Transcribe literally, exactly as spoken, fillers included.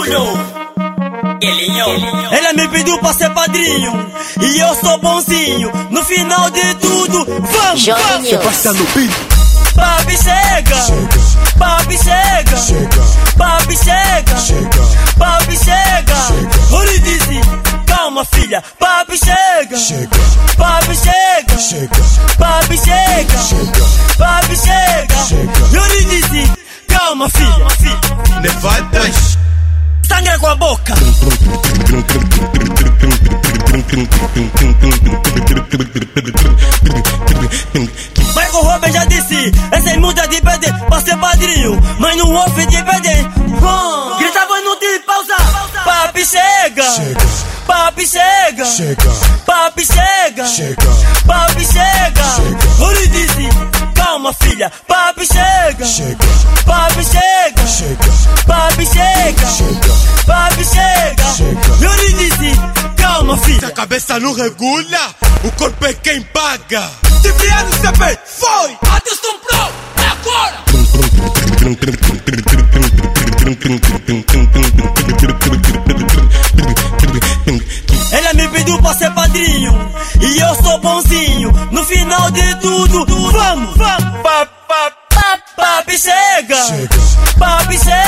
Júnior. Ela me pediu pra ser padrinho e eu sou bonzinho. No final de tudo, vamos, vamos. Você passa no beat. Papi chega, papi chega, papi chega, papi chega. Ele disse, calma filha, papi chega, papi chega, papi chega, papi chega. Ele disse, calma filha, Levantas. sangra com a boca. Michael Robin já disse, essa é muda de perder pra ser padrinho, mas não ouve de perder. Hum. Gritava no de pausa. Papi chega, papi chega, papi chega, papi chega. Ele disse, calma filha, papi chega, papi chega, papi chega, papi chega. Ele disse, calma Se filha. a cabeça não regula, o corpo é quem paga. Cipriano C P, foi! Atenção Pro, é agora! Ela me pediu pra ser padrinho e eu sou bonzinho. No final de tudo, vamos, vamos. Papi, papi, papi chega, papi chega.